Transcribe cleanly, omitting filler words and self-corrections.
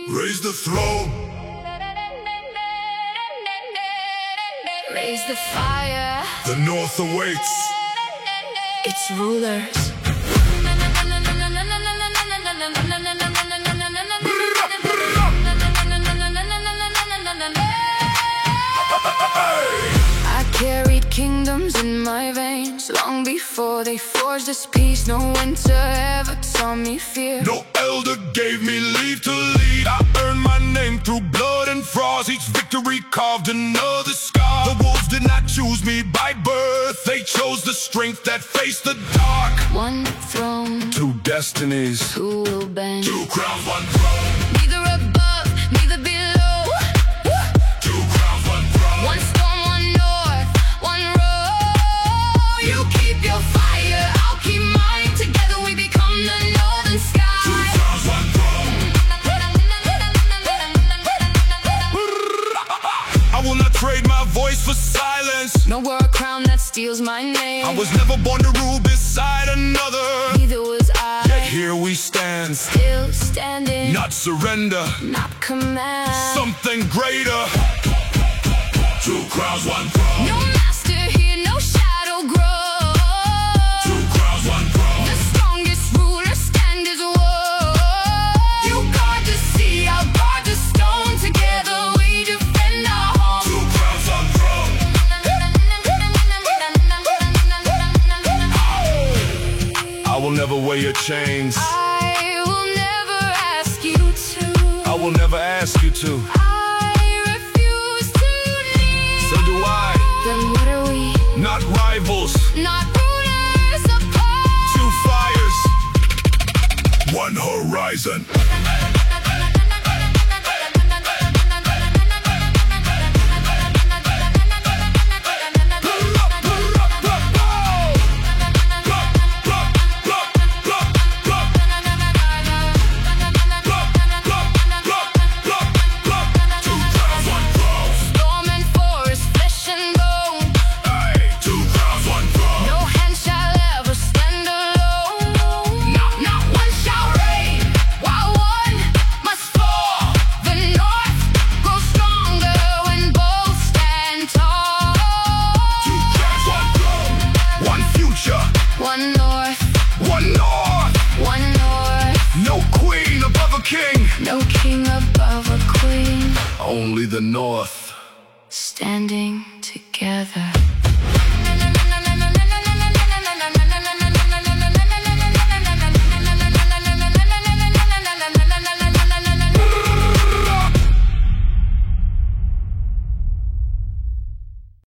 Raise the throne, raise the fire, the North awaits its rulers. I carried kingdoms in my veins long before they forged this peace. No winter ever taught me fear. No elder gave me leave to lead. I earned my name through blood and frost. Each victory carved another scar. The wolves did not choose me by birth. They chose the strength that faced the dark. One throne, Two destinies, who will bend? two crowns, one throne. Neither above, neither below. Two crowns, one throne. One storm, one north, one road. You keep your fire, I'll keep mine. Together we become the northern sky. Two crowns, one throne. I will not trade my voice for silence. No war crown that steals my name. I was never born to rule beside another. Neither was I. Yet here we stand, Still standing, not surrender, not command. something greater. Two crowns, one throne. No master here, no shadow grow. Two crowns, one throne. The strongest ruler stand as one. You guard the sea, I'll guard the stone. Together we defend our home. Two crowns, one throne. I will never wear your chains. I will never ask you to. I will never ask you to. I refuse to kneel. So do I. Then what are we? Not rivals. Not rulers apart. Two fires. One horizon. Storm and forest, flesh and bone. Two crowns, one throne. No hand shall ever stand alone. Not one shall reign, while one must fall. The North grows stronger when both stand tall. Two crowns, one throne. One future. One North, One North. one North. No queen above a king. No king above a queen. Only the North. Standing together.